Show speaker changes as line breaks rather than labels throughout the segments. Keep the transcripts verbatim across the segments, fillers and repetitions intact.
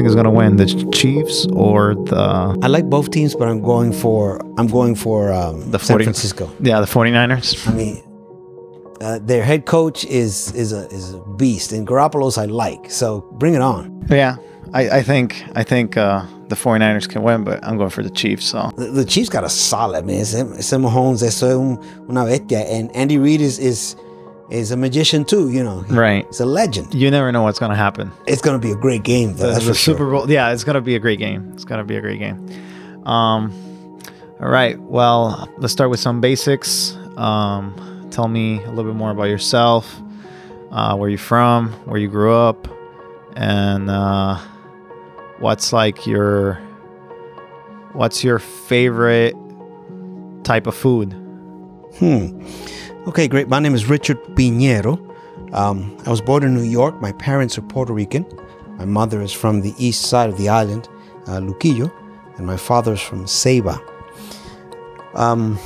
think is going to win, the Chiefs or the
I like both teams, but I'm going for I'm going for um,
the
San
forty
Francisco.
Yeah, the 49ers.
I mean, uh, their head coach is is a is a beast, and Garoppolo's I like. So bring it on.
Yeah, I, I think I think uh, the 49ers can win, but I'm going for the Chiefs. So
The, the Chiefs got a solid man. Ese, ese Mahomes, eso es un, una bestia, and Andy Reid is is is a magician too. You know,
right.
He's a legend.
You never know what's going to happen.
It's going to be a great game, though.
The,
That's
the
for
Super
sure.
Bowl. Yeah, it's going to be a great game. It's going to be a great game. Um, all right. Well, let's start with some basics. Um, tell me a little bit more about yourself, uh, where you're from, where you grew up, and uh, what's like your what's your favorite type of food?
Hmm. Okay, great. My name is Richard Piñero. Um, I was born in New York. My parents are Puerto Rican. My mother is from the east side of the island, uh, Luquillo, and my father is from Ceiba. Um,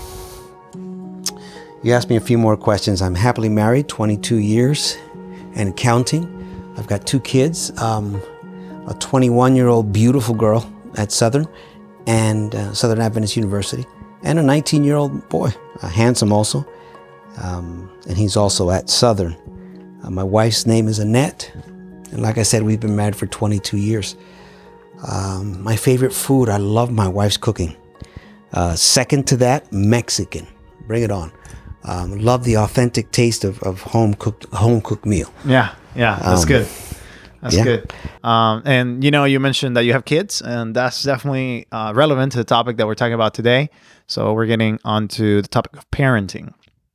you asked me a few more questions. I'm happily married, twenty-two years and counting. I've got two kids, um, a twenty-one-year-old beautiful girl at Southern and uh, Southern Adventist University, and a nineteen-year-old boy, uh, handsome also, um, and he's also at Southern. Uh, my wife's name is Annette, and like I said, we've been married for twenty-two years. Um, my favorite food, I love my wife's cooking. Uh, second to that, Mexican. Bring it on. Um, love the authentic taste of, of home cooked home cooked meal.
Yeah, yeah, that's
Um,
good. That's
yeah.
good. Um, and you know, you mentioned that you have kids, and that's definitely uh, relevant to the topic that we're talking about today. So we're getting onto the topic of parenting.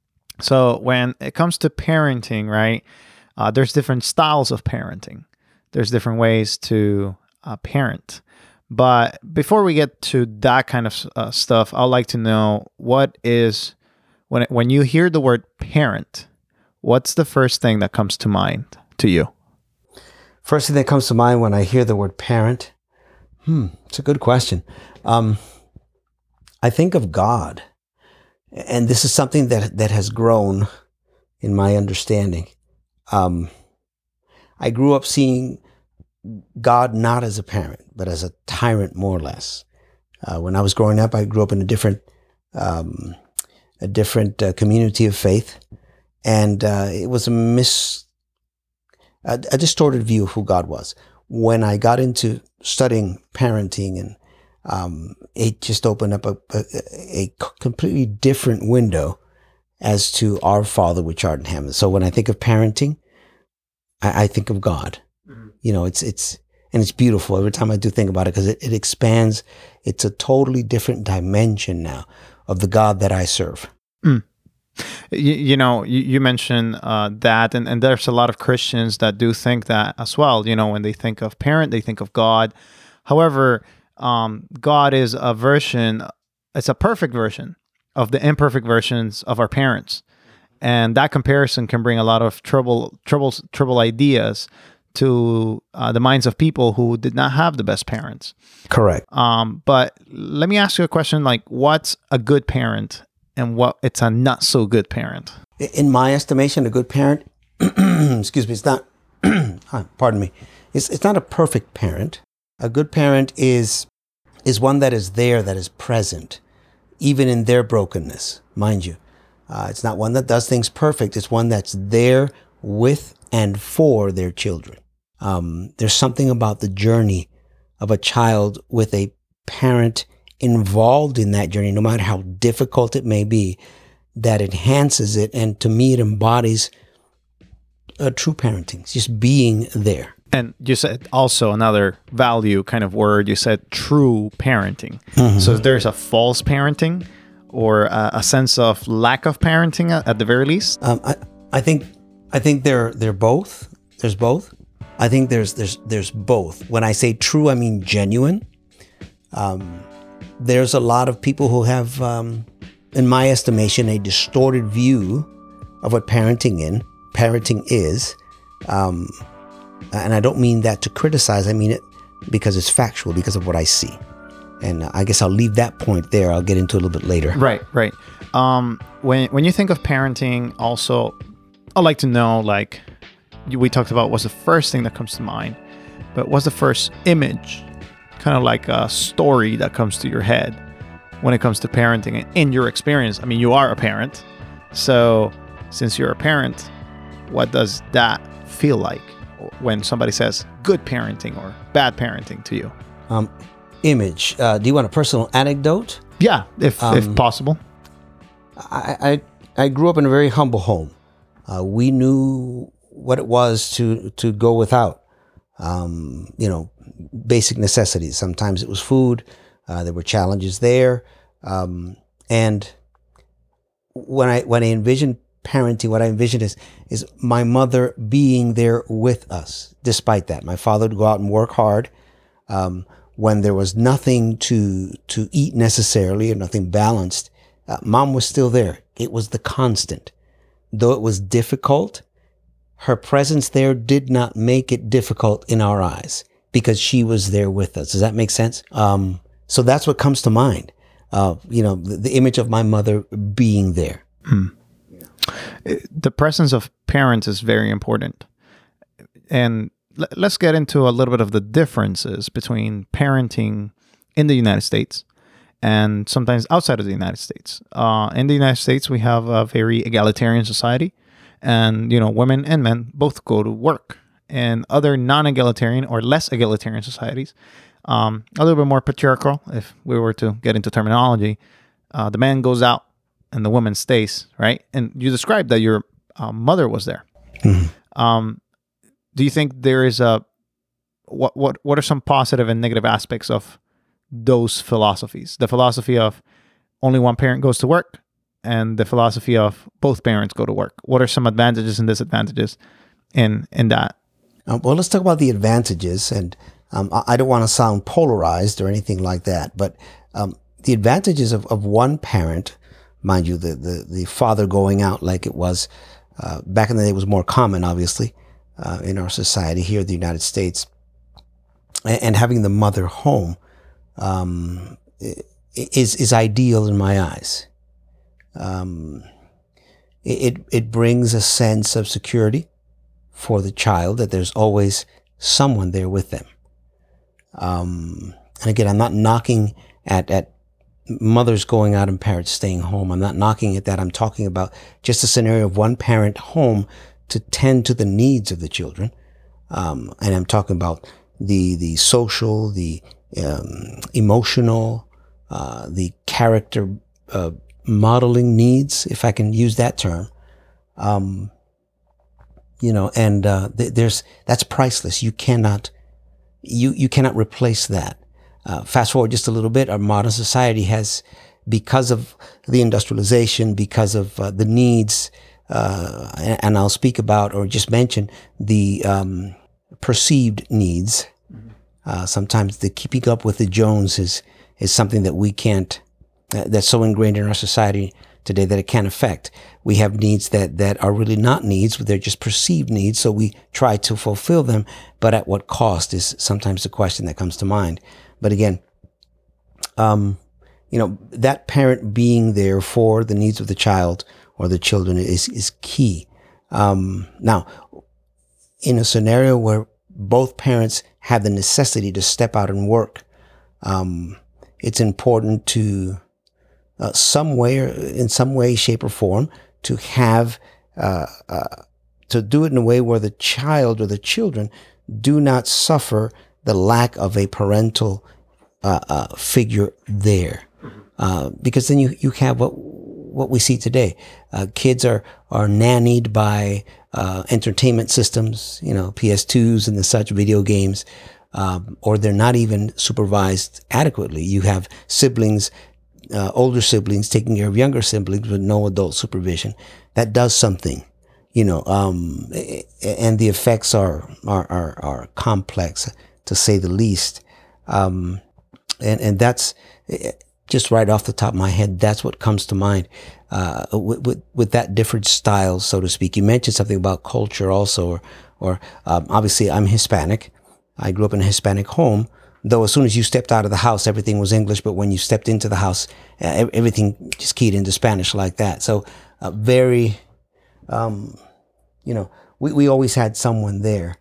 So when it comes to parenting, right, uh, there's different styles of parenting. There's different ways to uh, parent. But before we get to that kind of uh, stuff, I'd like to know what is, when it, when you hear the word parent, what's the first thing that comes to mind to you?
First thing that comes to mind when I hear the word parent, hmm, it's a good question. Um, I think of God, and this is something that that has grown in my understanding. Um, I grew up seeing God not as a parent, but as a tyrant, more or less. Uh, when I was growing up, I grew up in a different, um, a different uh, community of faith, and uh, it was a mis. A, a distorted view of who God was. When I got into studying parenting, and um, it just opened up a, a, a completely different window as to our Father which art in heaven. So when I think of parenting, I, I think of God. Mm-hmm. You know, it's it's and it's beautiful every time I do think about it, because it, it expands. It's a totally different dimension now of the God that I serve.
Mm. You, you know, you, you mentioned uh, that, and, and there's a lot of Christians that do think that as well. You know, when they think of parent, they think of God. However, um, God is a version, it's a perfect version of the imperfect versions of our parents. And that comparison can bring a lot of trouble, troubles, trouble ideas to uh, the minds of people who did not have the best parents.
Correct.
Um, but let me ask you a question, like, what's a good parent? And what it's a not so good parent?
In my estimation, a good parent, excuse me, it's not, pardon me, it's it's not a perfect parent. A good parent is is one that is there, that is present, even in their brokenness, mind you. Uh, it's not one that does things perfect. It's one that's there with and for their children. Um, there's something about the journey of a child with a parent involved in that journey, no matter how difficult it may be, that enhances it. And to me, it embodies a true parenting. It's just being there.
And you said also another value kind of word, you said true parenting.
Mm-hmm.
So there's a false parenting or a, a sense of lack of parenting at, at the very least?
Um, I, I think I think they're they're both. There's both. I think there's there's there's both. When I say true, I mean genuine. Um, There's a lot of people who have, um, in my estimation, a distorted view of what parenting in parenting is, um, and I don't mean that to criticize. I mean it because it's factual, because of what I see. And I guess I'll leave that point there. I'll get into it a little bit later.
Right, right. Um, when when you think of parenting, also, I'd like to know, like we talked about, what's the first thing that comes to mind? but what's the first image, kind of like a story that comes to your head when it comes to parenting in your experience? I mean, you are a parent. So since you're a parent, what does that feel like when somebody says good parenting or bad parenting to you?
Um, image. Uh, do you want a personal anecdote?
Yeah, if um, if possible.
I, I I grew up in a very humble home. Uh, we knew what it was to to go without. Um, you know, basic necessities. Sometimes it was food. Uh, there were challenges there. Um, and when I when I envisioned parenting, what I envisioned is is my mother being there with us. Despite that, my father would go out and work hard. Um, when there was nothing to to eat necessarily or nothing balanced, uh, mom was still there. It was the constant. Though it was difficult, her presence there did not make it difficult in our eyes because she was there with us. Does that make sense? Um, so that's what comes to mind. Uh, you know, the, the image of my mother being there.
Hmm. The presence of parents is very important. And l- let's get into a little bit of the differences between parenting in the United States and sometimes outside of the United States. Uh, in the United States, we have a very egalitarian society. And, you know, women and men both go to work. In other non-egalitarian or less egalitarian societies, um, a little bit more patriarchal, if we were to get into terminology, uh, the man goes out and the woman stays, right? And you described that your uh, mother was there. Mm-hmm. Um, do you think there is a, what, what, what are some positive and negative aspects of those philosophies? The philosophy of only one parent goes to work and the philosophy of both parents go to work. What are some advantages and disadvantages in, in that?
Um, well, let's talk about the advantages. And um, I, I don't want to sound polarized or anything like that, but um, the advantages of, of one parent, mind you, the, the, the father going out like it was uh, back in the day was more common, obviously, uh, in our society here in the United States, and, and having the mother home um, is is ideal in my eyes. Um, it it brings a sense of security for the child that there's always someone there with them. Um, and again, I'm not knocking at at mothers going out and parents staying home. I'm not knocking at that. I'm talking about just a scenario of one parent home to tend to the needs of the children. Um, and I'm talking about the the social, the um, emotional, uh, the character uh, modeling needs, if I can use that term. Um, you know, and uh, th- there's that's priceless. You cannot you you cannot replace that. Uh, fast forward just a little bit, our modern society has, because of the industrialization, because of uh, the needs, uh, and, and I'll speak about or just mention the um, perceived needs. Uh, sometimes the keeping up with the Jones is is something that we can't, uh, that's so ingrained in our society today that it can't affect. We have needs that, that are really not needs, but they're just perceived needs. So we try to fulfill them, but at what cost is sometimes the question that comes to mind. But again, um, you know, that parent being there for the needs of the child or the children is, is key. Um, now, in a scenario where both parents have the necessity to step out and work, um, it's important to, uh, some way or in some way, shape or form, to have, uh, uh, to do it in a way where the child or the children do not suffer the lack of a parental uh, uh, figure there, uh, because then you you have what what we see today. Uh, kids are are nannied by uh, entertainment systems, you know, P S twos and the such, video games, um, or they're not even supervised adequately. You have siblings, uh, older siblings taking care of younger siblings with no adult supervision. That does something. You know, um, and the effects are, are, are, are complex, to say the least. Um, and, and that's just right off the top of my head. That's what comes to mind, uh, with, with, with that different style, so to speak. You mentioned something about culture also, or, or, um, obviously I'm Hispanic. I grew up in a Hispanic home, though as soon as you stepped out of the house, everything was English. But when you stepped into the house, uh, everything just keyed into Spanish like that. So, uh, very, um, you know, we, we always had someone there.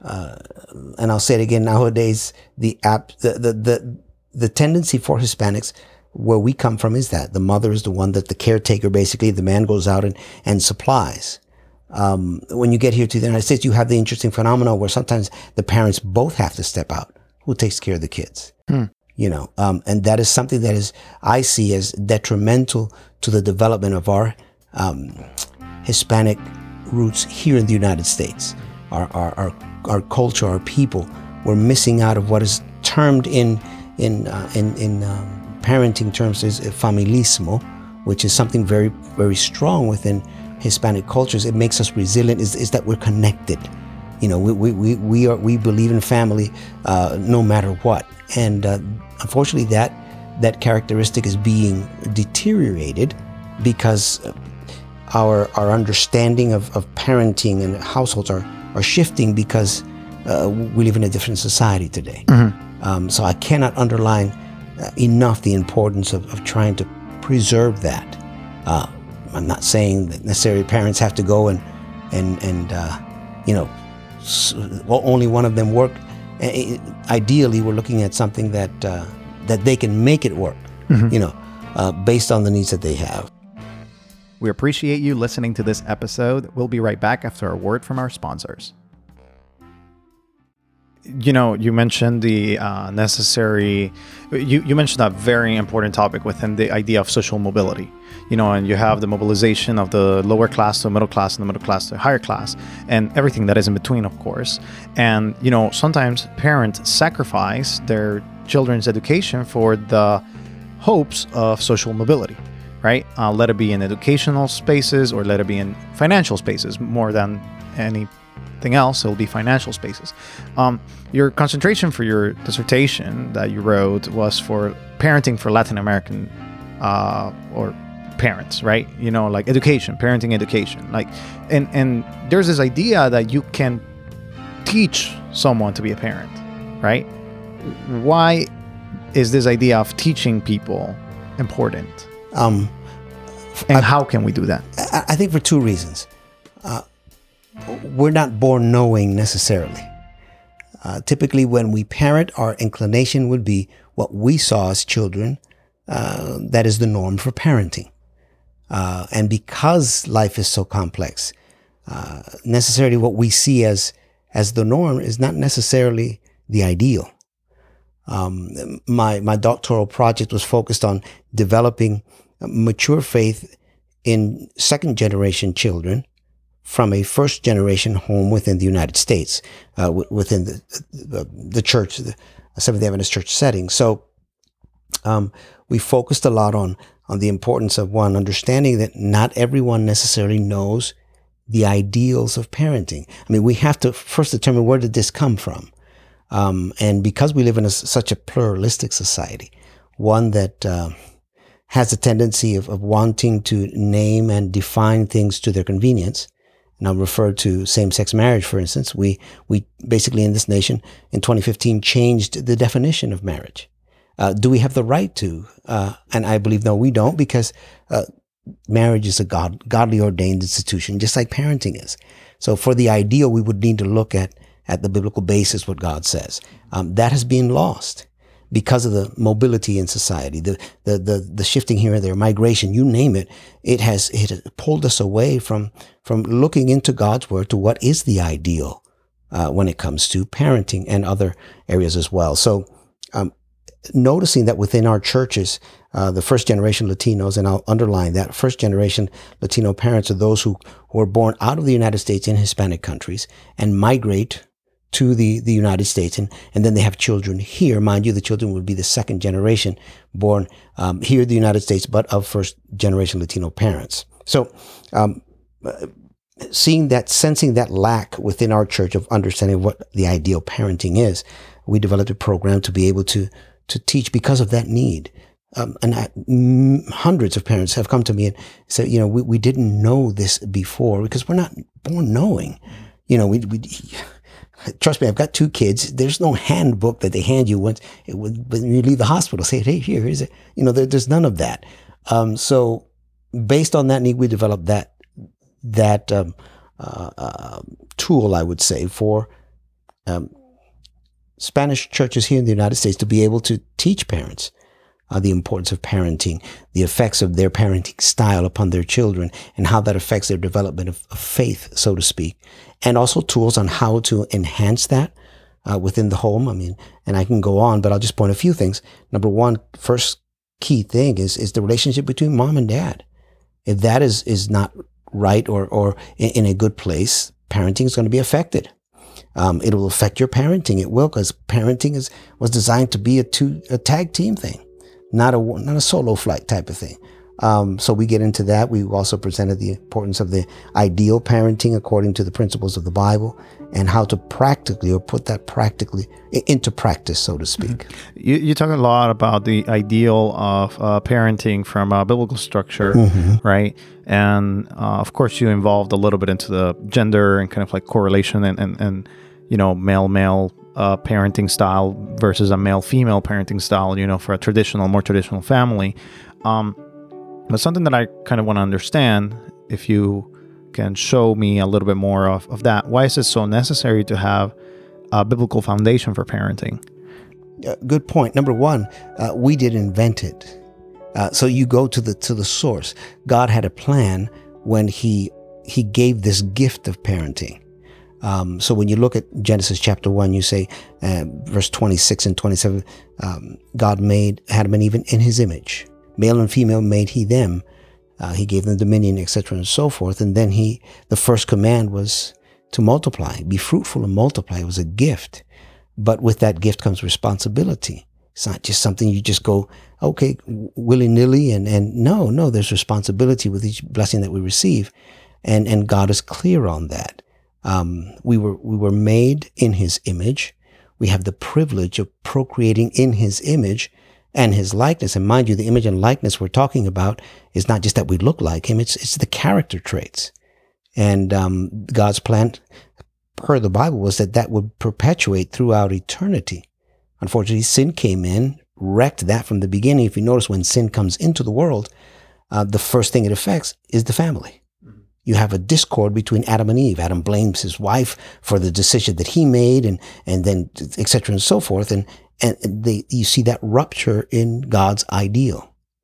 uh, and I'll say it again, nowadays, the app, the, the, the, the tendency for Hispanics, where we come from, is that the mother is the one that the caretaker, basically, the man goes out and, and supplies. Um, when you get here to the United States, you have the interesting phenomenon where sometimes the parents both have to step out. Who takes care of the kids? Hmm. You know, um, and that is something that is, I see as detrimental to the development of our um, Hispanic roots here in the United States. Our, our, our, our culture, our people, we're missing out of what is termed in, in, uh, in, in um, parenting terms as familismo, which is something very, very strong within Hispanic cultures. It makes us resilient, is, is that we're connected. You know, we, we, we, we are, we believe in family, uh, no matter what. And, uh, unfortunately that, that characteristic is being deteriorated because our, our understanding of, of parenting and households are, are shifting because, uh, we live in a different society today. Mm-hmm. Um, so I cannot underline uh, enough the importance of, of trying to preserve that. Uh, I'm not saying that necessarily parents have to go and, and, and, uh, you know, well, only one of them work. Ideally, we're looking at something that uh, that they can make it work, mm-hmm. you know, uh, based on the needs that they have.
We appreciate you listening to this episode. We'll be right back after a word from our sponsors. You know, you mentioned the uh, necessary, you, you mentioned a very important topic within the idea of social mobility. You know, and you have the mobilization of the lower class to middle class and the middle class to higher class and everything that is in between, of course. And, you know, sometimes parents sacrifice their children's education for the hopes of social mobility, right? Uh, let it be in educational spaces or let it be in financial spaces more than anything else. It'll be financial spaces. Um, your concentration for your dissertation that you wrote was for parenting for Latin American uh, or parents, right? You know, like education, parenting education, like, and, and there's this idea that you can teach someone to be a parent, right? Why is this idea of teaching people important? Um, and I, how can we do that?
I, I think for two reasons. Uh, we're not born knowing necessarily. Uh, typically when we parent, our inclination would be what we saw as children. Uh, that is the norm for parenting. Uh, and because life is so complex, uh, necessarily what we see as as the norm is not necessarily the ideal. Um, my my doctoral project was focused on developing mature faith in second generation children from a first generation home within the United States, uh, w- within the, the the church, the Seventh-day Adventist church setting. So um, we focused a lot on. on the importance of, one, understanding that not everyone necessarily knows the ideals of parenting. I mean, we have to first determine, where did this come from? Um, and because we live in a, such a pluralistic society, one that uh, has a tendency of, of wanting to name and define things to their convenience, and I'll refer to same-sex marriage, for instance. We, we basically in this nation in twenty fifteen changed the definition of marriage. Uh, do we have the right to? Uh, and I believe, no, we don't, because uh, marriage is a God, godly ordained institution, just like parenting is. So for the ideal, we would need to look at, at the biblical basis, what God says. Um, that has been lost because of the mobility in society, the, the, the, the shifting here and there, migration, you name it. It has, it has pulled us away from, from looking into God's word to what is the ideal uh, when it comes to parenting and other areas as well. So, um, noticing that within our churches, uh, the first generation Latinos, and I'll underline that, first generation Latino parents are those who, who are born out of the United States in Hispanic countries and migrate to the, the United States. And, and then they have children here. Mind you, the children would be the second generation born um, here in the United States, but of first generation Latino parents. So um, seeing that, sensing that lack within our church of understanding what the ideal parenting is, we developed a program to be able to to teach because of that need. Um, and I, m- hundreds of parents have come to me and said, you know, we, we didn't know this before because we're not born knowing. You know, we, we trust me, I've got two kids. There's no handbook that they hand you once it, when you leave the hospital. Say, hey, here, here's it. You know, there, there's none of that. Um, so based on that need, we developed that that um, uh, uh, tool, I would say, for um, Spanish churches here in the United States to be able to teach parents uh, the importance of parenting, the effects of their parenting style upon their children, and how that affects their development of, of faith, so to speak, and also tools on how to enhance that uh, within the home. I mean, and I can go on, but I'll just point a few things. Number one, first key thing is is the relationship between mom and dad. If that is is not right or or in, in a good place, parenting is going to be affected. Um, it will affect your parenting. It will, because parenting is was designed to be a two a tag team thing, not a not a solo flight type of thing. Um, so we get into that. We also presented the importance of the ideal parenting according to the principles of the Bible, and how to practically or put that practically into practice, so to speak.
Mm-hmm. You, you talk a lot about the ideal of uh, parenting from a biblical structure, mm-hmm. right? And uh, of course, you involved a little bit into the gender and kind of like correlation and, and, and you know, male-male uh, parenting style versus a male-female parenting style, you know, for a traditional, more traditional family. Um, But something that I kind of want to understand, if you can show me a little bit more of, of that, why is it so necessary to have a biblical foundation for parenting?
Uh, good point. Number one, uh, we didn't invent it. Uh, so you go to the to the source. God had a plan when he he gave this gift of parenting. Um, so when you look at Genesis chapter one, you say, uh, verse twenty-six and twenty-seven, um, God made Adam and Eve in his image. Male and female made he them. Uh, he gave them dominion, et cetera, and so forth. And then he, the first command was to multiply, be fruitful and multiply. It was a gift. But with that gift comes responsibility. It's not just something you just go, okay, willy-nilly. And, and no, no, there's responsibility with each blessing that we receive. And, and God is clear on that. Um, we were, we were made in his image. We have the privilege of procreating in his image and his likeness. And mind you, the image and likeness we're talking about is not just that we look like him, it's it's the character traits. And um, God's plan, per the Bible, was that that would perpetuate throughout eternity. Unfortunately, sin came in, wrecked that from the beginning. If you notice, when sin comes into the world, uh, the first thing it affects is the family. Mm-hmm. You have a discord between Adam and Eve. Adam blames his wife for the decision that he made, and and then et cetera and so forth. And And they, you see that rupture in God's ideal.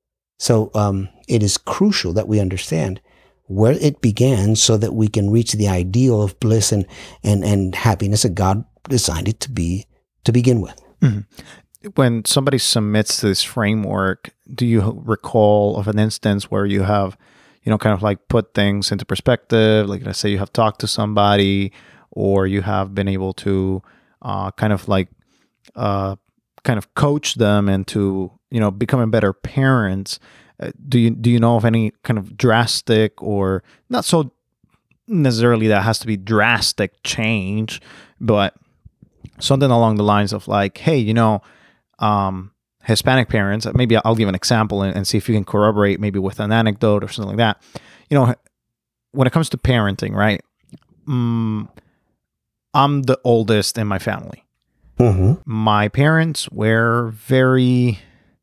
So um, it is crucial that we understand where it began so that we can reach the ideal of bliss and, and, and happiness that God designed it to be to begin with.
Mm-hmm. When somebody submits to this framework, do you recall of an instance where you have, you know, kind of like put things into perspective? Like, let's say you have talked to somebody, or you have been able to uh, kind of like uh, kind of coach them into, you know, becoming better parents. Uh, do you do you know of any kind of drastic, or not so necessarily that has to be drastic change, but something along the lines of like, hey, you know, um, Hispanic parents, maybe I'll give an example and, and see if you can corroborate maybe with an anecdote or something like that. You know, when it comes to parenting, right? Um, I'm the oldest in my family. Mm-hmm. My parents were very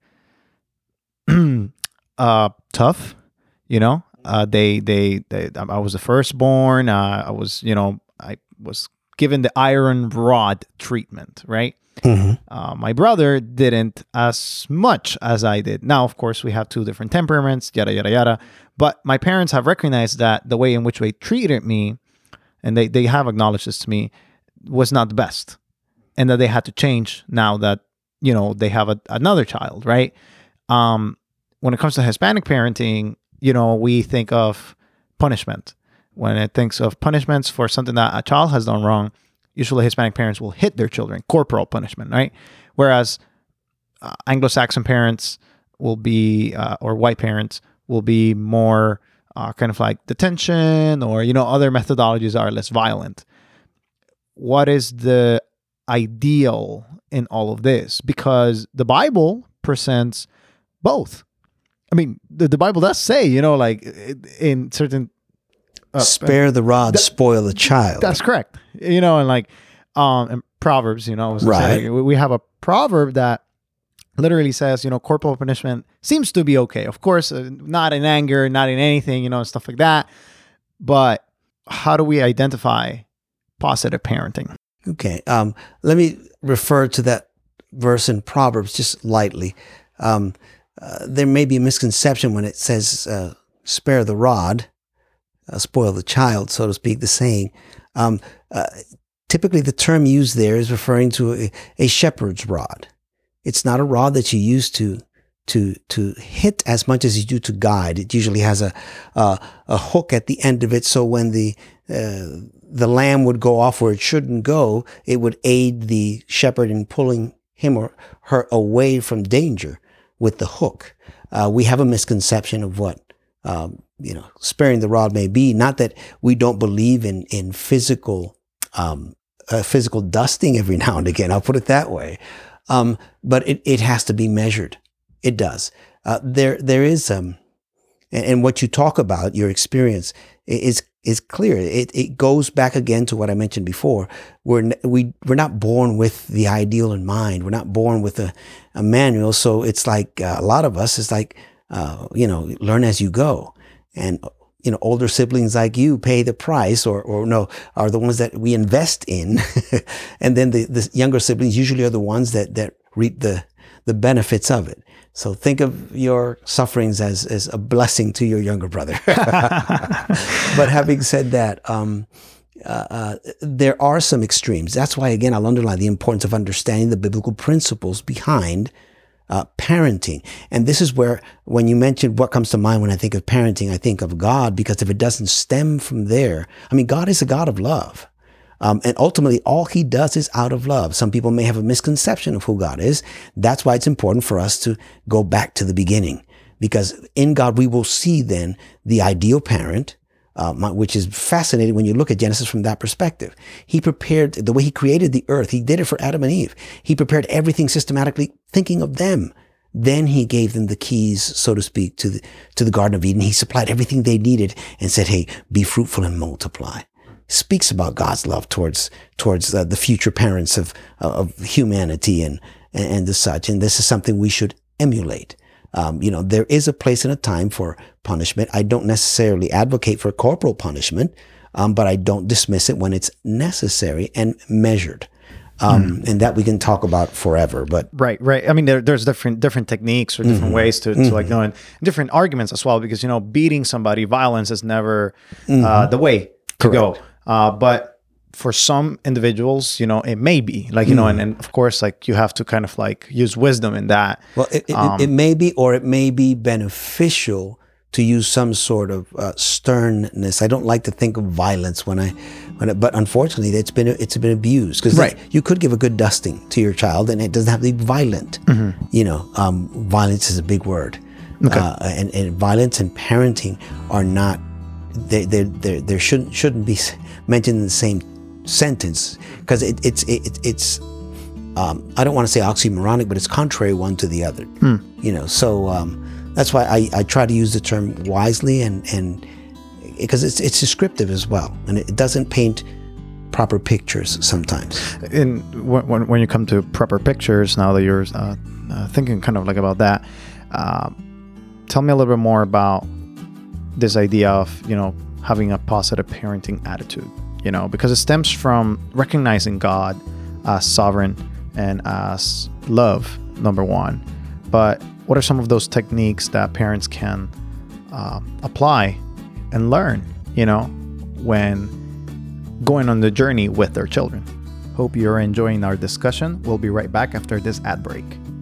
uh, tough, you know. Uh, they, they, they, I was the firstborn. Uh, I was, you know, I was given the iron rod treatment, right? Mm-hmm. Uh, my brother didn't as much as I did. Now, of course, we have two different temperaments, yada, yada, yada. But my parents have recognized that the way in which they treated me, and they, they have acknowledged this to me, was not the best. And that they had to change now that, you know, they have a, another child, right? Um, when it comes to Hispanic parenting, you know, we think of punishment. When it thinks of punishments for something that a child has done wrong, usually Hispanic parents will hit their children, corporal punishment, right? Whereas uh, Anglo-Saxon parents will be, uh, or white parents will be more uh, kind of like detention, or, you know, other methodologies are less violent. What is the ideal in all of this? Because the Bible presents both. I mean, the, the Bible does say, you know, like in certain...
Uh, Spare the rod, that, spoil the child.
That's correct. You know, and like um, in Proverbs, you know,
right.
Say, we have a proverb that literally says, you know, corporal punishment seems to be okay. Of course, uh, not in anger, not in anything, you know, and stuff like that. But how do we identify positive parenting?
Okay. Um, let me refer to that verse in Proverbs just lightly. Um, uh, there may be a misconception when it says, uh, spare the rod, uh, spoil the child, so to speak, the saying. Um, uh, typically the term used there is referring to a, a shepherd's rod. It's not a rod that you use to to to hit as much as you do to guide. It usually has a uh, a hook at the end of it, so when the uh, the lamb would go off where it shouldn't go, it would aid the shepherd in pulling him or her away from danger with the hook. Uh, we have a misconception of what um, you know sparing the rod may be. Not that we don't believe in in physical um, uh, physical dusting every now and again. I'll put it that way. Um, but it, it has to be measured. It does. Uh, there, there is, um, and, and what you talk about, your experience is, is clear. It, it goes back again to what I mentioned before. We're, we, we're not born with the ideal in mind. We're not born with a, a manual. So it's like uh, a lot of us, it's like, uh, you know, learn as you go. And, you know, older siblings like you pay the price or, or no, are the ones that we invest in. And then the, the younger siblings usually are the ones that, that reap the, the benefits of it. So think of your sufferings as, as a blessing to your younger brother. But having said that, um, uh, uh, there are some extremes. That's why, again, I'll underline the importance of understanding the biblical principles behind uh, parenting. And this is where, when you mentioned what comes to mind when I think of parenting, I think of God, because if it doesn't stem from there, I mean, God is a God of love. Um, and ultimately, all he does is out of love. Some people may have a misconception of who God is. That's why it's important for us to go back to the beginning, because in God, we will see then the ideal parent, uh, which is fascinating when you look at Genesis from that perspective. He prepared the way he created the earth. He did it for Adam and Eve. He prepared everything systematically, thinking of them. Then he gave them the keys, so to speak, to the, to the Garden of Eden. He supplied everything they needed and said, hey, be fruitful and multiply. Speaks about God's love towards towards uh, the future parents of of humanity and and the such. And this is something we should emulate. Um, you know, there is a place and a time for punishment. I don't necessarily advocate for corporal punishment, um, but I don't dismiss it when it's necessary and measured. Um, mm. And that we can talk about forever. But
right, right. I mean, there, there's different different techniques or different mm-hmm. ways to, to mm-hmm. like know, and different arguments as well. Because you know, beating somebody, violence is never mm-hmm. uh, the way to Correct. go. Uh, but for some individuals, you know, it may be like, you mm. know, and, and of course, like you have to kind of like use wisdom in that.
Well, it, it, um, it may be, or it may be beneficial to use some sort of uh, sternness. I don't like to think of violence when I, when it, but unfortunately it's been, it's been abused, because
right.
you could give a good dusting to your child and it doesn't have to be violent. Mm-hmm. You know, um, violence is a big word. Okay. Uh, and, and violence and parenting are not, they, they, they, they shouldn't, shouldn't be mentioned in the same sentence, because it, it's it, it's um, I don't want to say oxymoronic, but it's contrary one to the other. Hmm. You know, so um, that's why I, I try to use the term wisely, and and because it's it's descriptive as well, and it doesn't paint proper pictures sometimes.
And when when you come to proper pictures, now that you're uh, uh, thinking kind of like about that, uh, tell me a little bit more about this idea of, you know, having a positive parenting attitude, you know, because it stems from recognizing God as sovereign and as love, number one. But what are some of those techniques that parents can uh, apply and learn, you know, when going on the journey with their children? Hope you're enjoying our discussion. We'll be right back after this ad break.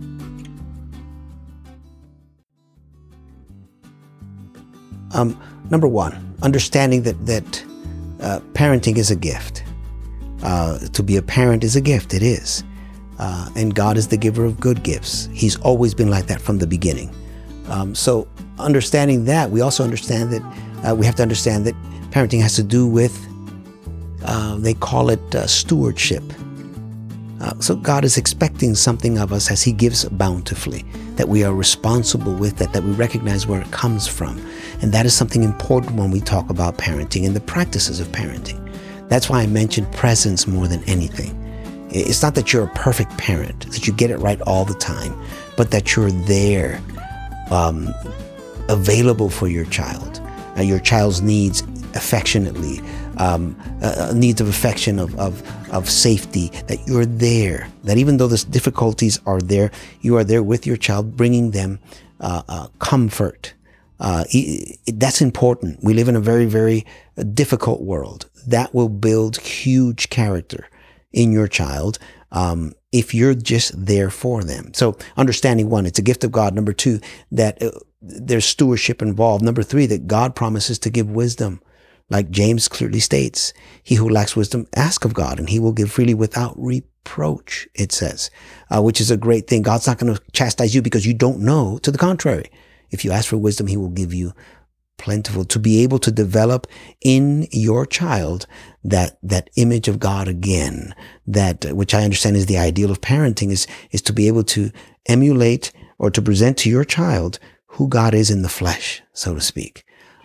Um, number one, understanding that that uh, parenting is a gift. Uh, to be a parent is a gift. It is. Uh, and God is the giver of good gifts. He's always been like that from the beginning. Um, so understanding that, we also understand that uh, we have to understand that parenting has to do with, uh, they call it uh, stewardship. Uh, so God is expecting something of us as He gives bountifully, that we are responsible with that, that we recognize where it comes from. And that is something important when we talk about parenting and the practices of parenting. That's why I mentioned presence more than anything. It's not that you're a perfect parent, that you get it right all the time, but that you're there, um, available for your child, uh, your child's needs affectionately, um, uh, needs of affection, of, of, of safety, that you're there, that even though the difficulties are there, you are there with your child, bringing them uh, uh, comfort. Uh, it, it, that's important. We live in a very, very difficult world. That will build huge character in your child um, if you're just there for them. So understanding, one, it's a gift of God. Number two, that uh, there's stewardship involved. Number three, that God promises to give wisdom. Like James clearly states, he who lacks wisdom, ask of God, and he will give freely without reproach, it says, uh, which is a great thing. God's not going to chastise you because you don't know. To the contrary, if you ask for wisdom, he will give you plentiful, to be able to develop in your child that that image of God again, that which I understand is the ideal of parenting, is is to be able to emulate or to present to your child who God is in the flesh, so to speak.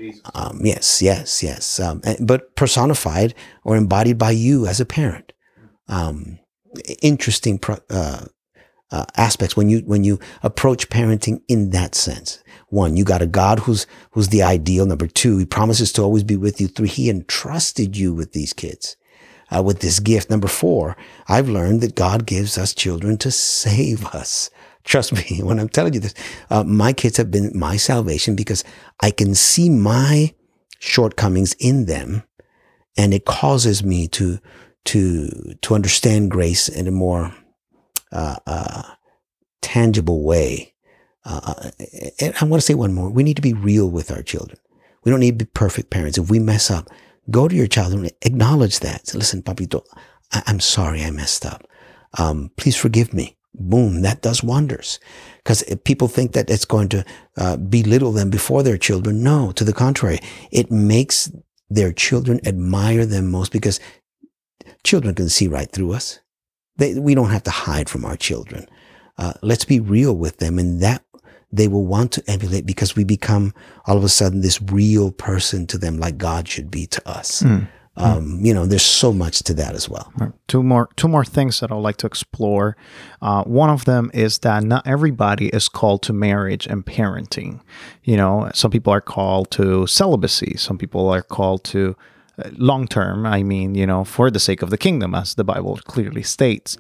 Um, yes, yes, yes. Um, but personified or embodied by you as a parent. Um, interesting pro- uh, uh, aspects when you when you approach parenting in that sense. One, you got a God who's who's the ideal. Number two, he promises to always be with you. Three, he entrusted you with these kids, uh, with this gift. Number four, I've learned that God gives us children to save us. Trust me when I'm telling you this. Uh, my kids have been my salvation because I can see my shortcomings in them, and it causes me to to to understand grace in a more uh, uh, tangible way. Uh, and I want to say one more. We need to be real with our children. We don't need to be perfect parents. If we mess up, go to your child and acknowledge that. Say, listen, Papito, I- I'm sorry I messed up. Um, please forgive me. Boom, that does wonders. Because people think that it's going to uh, belittle them before their children. No, to the contrary. It makes their children admire them most, because children can see right through us. They, we don't have to hide from our children. Uh, let's be real with them, and that they will want to emulate, because we become all of a sudden this real person to them, like God should be to us. Mm. Um, you know, there's so much to that as well.
Two more, two more things that I'd like to explore. Uh, one of them is that not everybody is called to marriage and parenting. You know, some people are called to celibacy. Some people are called to uh, long-term. I mean, you know, for the sake of the kingdom, as the Bible clearly states.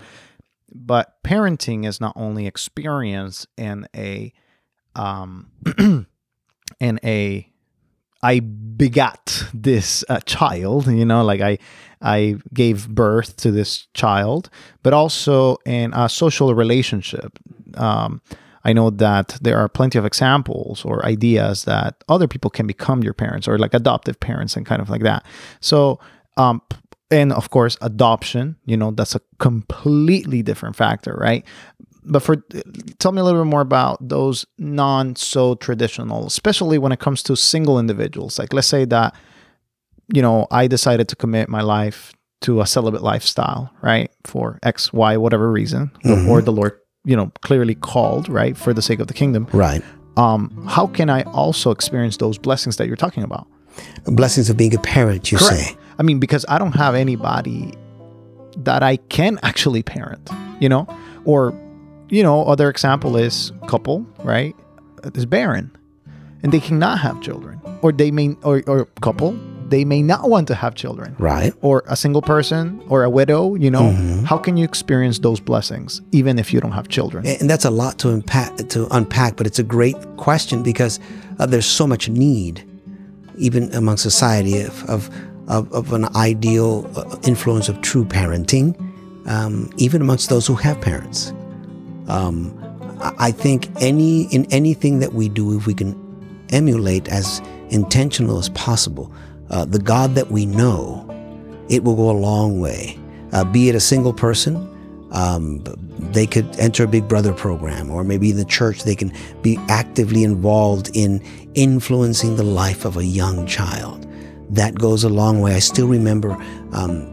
But parenting is not only experience in a, um, in a, I begat this uh, child, you know, like I, I gave birth to this child, but also in a social relationship. Um, I know that there are plenty of examples or ideas that other people can become your parents, or like adoptive parents and kind of like that. So, um, and of course, adoption, you know, that's a completely different factor, right? But for tell me a little bit more about those non-so traditional, especially when it comes to single individuals. Like, let's say that, you know, I decided to commit my life to a celibate lifestyle, right? For X, Y, whatever reason, mm-hmm. or the Lord, you know, clearly called, right? For the sake of the kingdom.
Right.
Um, how can I also experience those blessings that you're talking about?
Blessings of being a parent, you
Correct.
say?
I mean, because I don't have anybody that I can actually parent, you know, or, you know, other example is couple, right? Is barren and they cannot have children, or they may, or, or couple, they may not want to have children,
right?
Or a single person or a widow, you know, mm-hmm. How can you experience those blessings even if you don't have children?
And that's a lot to unpack, to unpack, but it's a great question, because uh, there's so much need, even among society, of, of, of, of an ideal influence of true parenting, um, even amongst those who have parents. Um, I think any in anything that we do, if we can emulate as intentional as possible, uh, the God that we know, it will go a long way. Uh, be it a single person, um, they could enter a Big Brother program, or maybe in the church they can be actively involved in influencing the life of a young child. That goes a long way. I still remember um,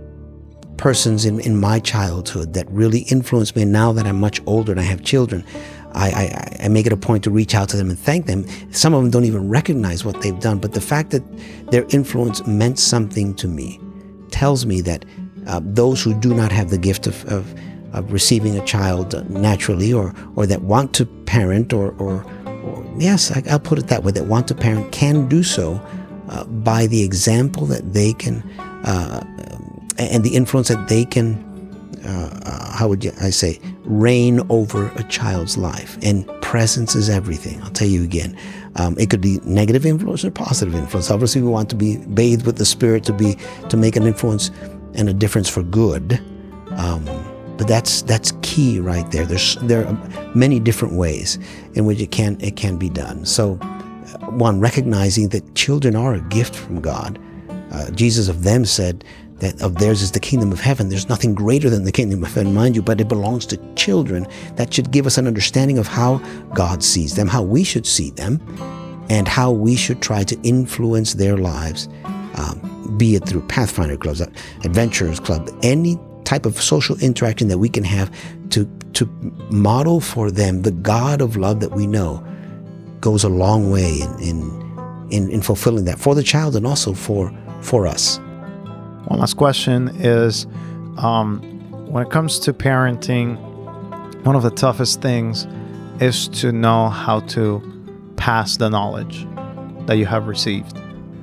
persons in, in my childhood that really influenced me. And now that I'm much older and I have children, I, I, I make it a point to reach out to them and thank them. Some of them don't even recognize what they've done, but the fact that their influence meant something to me tells me that uh, those who do not have the gift of, of, of receiving a child naturally, or, or that want to parent, or, or, or yes, I, I'll put it that way, that want to parent can do so uh, by the example that they can, uh, and the influence that they can, uh, how would you, I say, reign over a child's life. And presence is everything. I'll tell you again. Um, it could be negative influence or positive influence. Obviously, we want to be bathed with the Spirit to be to make an influence and a difference for good. Um, but that's that's key right there. There's there are many different ways in which it can it can be done. So, one, recognizing that children are a gift from God. Uh, Jesus of them said that of theirs is the kingdom of heaven. There's nothing greater than the kingdom of heaven, mind you, but it belongs to children. That should give us an understanding of how God sees them, how we should see them, and how we should try to influence their lives, um, be it through Pathfinder clubs, Adventurers Club, any type of social interaction that we can have to, to model for them the God of love that we know goes a long way in, in, in, in fulfilling that for the child and also for, for us.
One last question is, um, when it comes to parenting, one of the toughest things is to know how to pass the knowledge that you have received.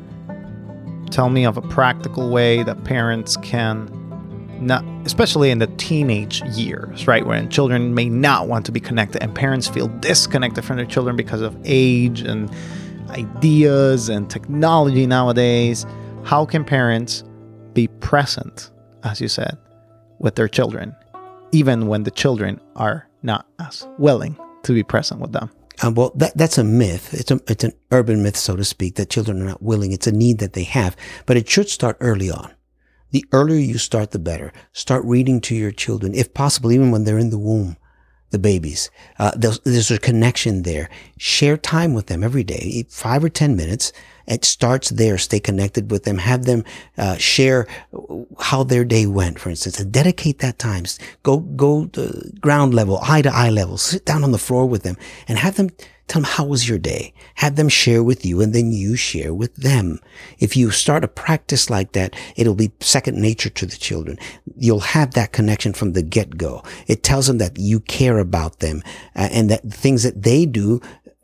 Tell me of a practical way that parents can, not, especially in the teenage years, right, when children may not want to be connected and parents feel disconnected from their children because of age and ideas and technology nowadays. How can parents be present, as you said, with their children, even when the children are not as willing to be present with them?
Um, well, that, that's a myth. It's a, it's an urban myth, so to speak, that children are not willing. It's a need that they have, but it should start early on. The earlier you start, the better. Start reading to your children, if possible, even when they're in the womb, the babies. Uh, there's, there's a connection there. Share time with them every day, five or ten minutes. It starts there. Stay connected with them. Have them uh, share how their day went, for instance, and dedicate that time. Go, go to ground level, eye to eye level. Sit down on the floor with them and have them tell them, how was your day? Have them share with you, and then you share with them. If you start a practice like that, it'll be second nature to the children. You'll have that connection from the get-go. It tells them that you care about them, uh, and that things that they do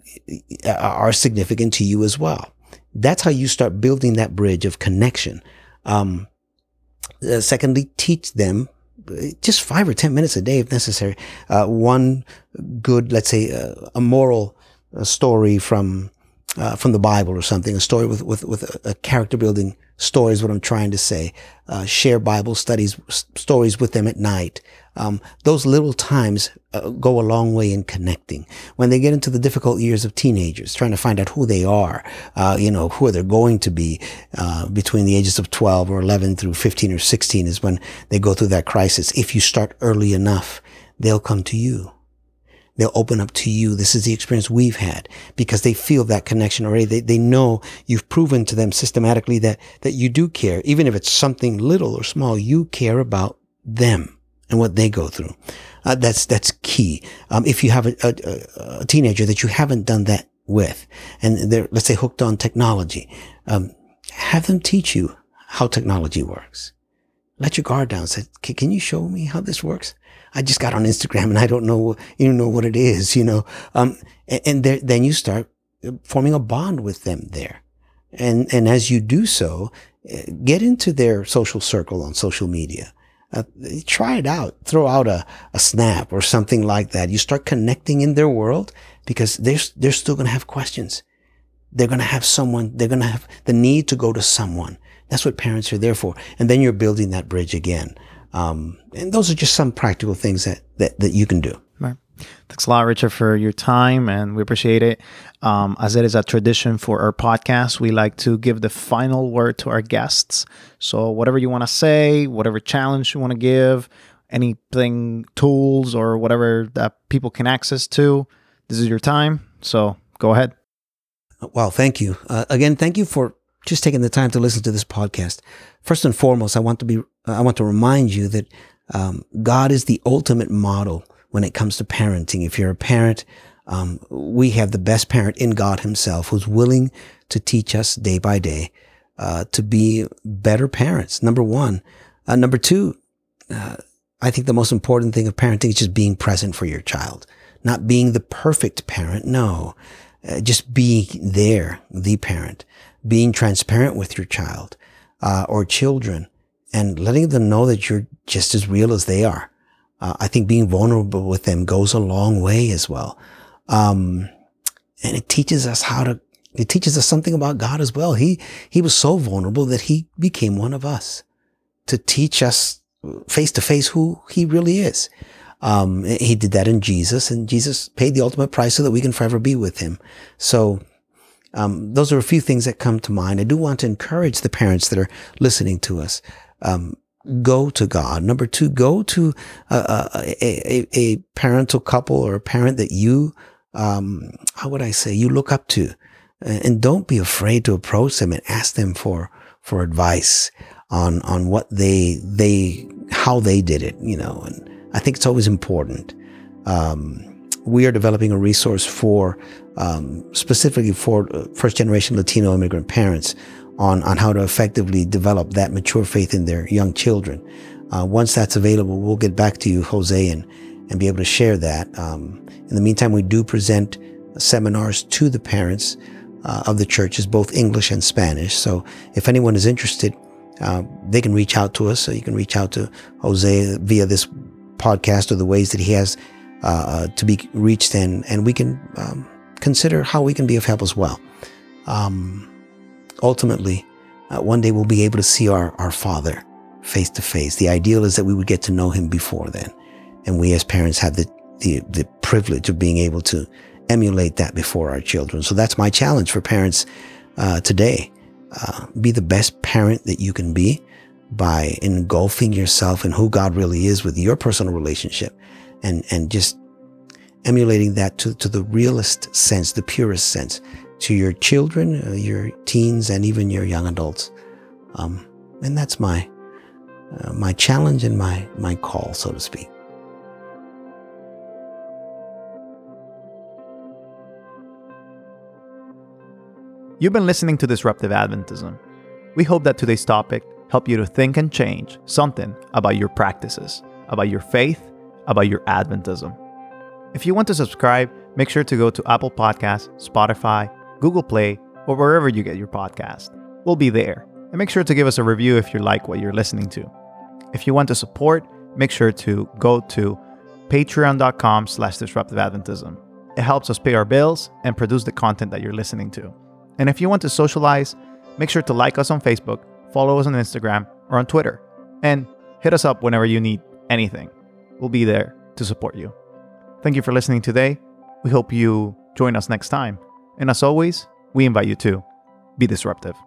are significant to you as well. That's how you start building that bridge of connection. Um, uh, secondly, teach them just five or ten minutes a day if necessary. Uh, one good, let's say, uh, a moral uh, story from uh, from the Bible or something. A story with with with a, a character building story is what I'm trying to say. Uh, share Bible studies, s- stories with them at night. Um, those little times uh, go a long way in connecting. When they get into the difficult years of teenagers, trying to find out who they are, uh, you know, who they're going to be, uh, between the ages of twelve or eleven through fifteen or sixteen is when they go through that crisis. If you start early enough, they'll come to you. They'll open up to you. This is the experience we've had, because they feel that connection already. They, they know you've proven to them systematically that, that you do care. Even if it's something little or small, you care about them and what they go through. Uh, that's, that's key. Um, if you have a, a, a teenager that you haven't done that with, and they're, let's say, hooked on technology, um, have them teach you how technology works. Let your guard down. Say, can you show me how this works? I just got on Instagram and I don't know, you know what it is, you know. Um, and, and there, then you start forming a bond with them there. And, and as you do so, get into their social circle on social media. Uh, try it out. Throw out a, a snap or something like that. You start connecting in their world, because they're, they're still going to have questions. They're going to have someone, they're going to have the need to go to someone. That's what parents are there for. And then you're building that bridge again. Um, and those are just some practical things that, that, that you can do.
Right. Thanks a lot, Richard, for your time, and we appreciate it. Um, as it is a tradition for our podcast, we like to give the final word to our guests. So whatever you want to say, whatever challenge you want to give, anything, tools or whatever that people can access to, this is your time. So go ahead.
Well, thank you. Uh, again, thank you for just taking the time to listen to this podcast. First and foremost, I want to be, I want to remind you that um, God is the ultimate model when it comes to parenting. If you're a parent, um, we have the best parent in God himself, who's willing to teach us day by day uh, to be better parents, number one. Uh, number two, uh, I think the most important thing of parenting is just being present for your child, not being the perfect parent. No, uh, just being there, the parent. being transparent with your child uh, or children and letting them know that you're just as real as they are. Uh, I think being vulnerable with them goes a long way as well. Um, and it teaches us how to, it teaches us something about God as well. He, he was so vulnerable that he became one of us to teach us face to face who he really is. Um, he did that in Jesus, and Jesus paid the ultimate price so that we can forever be with him. So, um, those are a few things that come to mind. I do want to encourage the parents that are listening to us. Um, go to God. Number two, go to a, a, a, a parental couple or a parent that you, um, how would I say, you look up to, and don't be afraid to approach them and ask them for, for advice on, on what they, they, how they did it, you know, and I think it's always important. Um, we are developing a resource for, um, specifically for first generation Latino immigrant parents on, on how to effectively develop that mature faith in their young children. Uh, once that's available, we'll get back to you, Jose, and, and be able to share that. Um, in the meantime, we do present seminars to the parents uh, of the churches, both English and Spanish. So if anyone is interested, uh, they can reach out to us. So you can reach out to Jose via this podcast or the ways that he has uh, to be reached, and, and we can um, consider how we can be of help as well. Um, ultimately, uh, one day we'll be able to see our, our Father face to face. The ideal is that we would get to know him before then. And we as parents have the, the, the privilege of being able to emulate that before our children. So that's my challenge for parents uh, today. Uh, be the best parent that you can be by engulfing yourself in who God really is with your personal relationship, and, and just emulating that to, to the realest sense, the purest sense, to your children, uh, your teens, and even your young adults. Um, and that's my, uh, my challenge and my, my call, so to speak.
You've been listening to Disruptive Adventism. We hope that today's topic helped you to think and change something about your practices, about your faith, about your Adventism. If you want to subscribe, make sure to go to Apple Podcasts, Spotify, Google Play, or wherever you get your podcast. We'll be there. And make sure to give us a review if you like what you're listening to. If you want to support, make sure to go to patreon.com slash disruptive Adventism. It helps us pay our bills and produce the content that you're listening to. And if you want to socialize, make sure to like us on Facebook, follow us on Instagram or on Twitter, and hit us up whenever you need anything. We'll be there to support you. Thank you for listening today. We hope you join us next time. And as always, we invite you to be disruptive.